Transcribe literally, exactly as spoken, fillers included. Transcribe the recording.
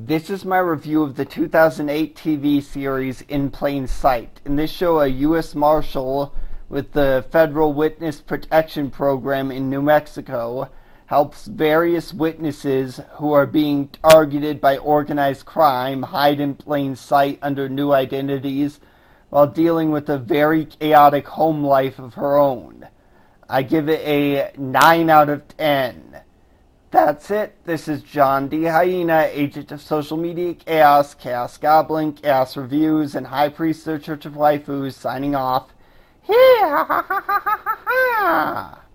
This is my review of the two thousand eight T V series In Plain Sight. In this show, a U S Marshal with the Federal Witness Protection Program in New Mexico helps various witnesses who are being targeted by organized crime hide in plain sight under new identities while dealing with a very chaotic home life of her own. I give it a nine out of ten. That's it. This is John D. Hyena, agent of social media chaos, Chaos Goblin, Chaos Reviews, and High Priest of the Church of Waifus, signing off. Here, ha ha ha ha ha ha!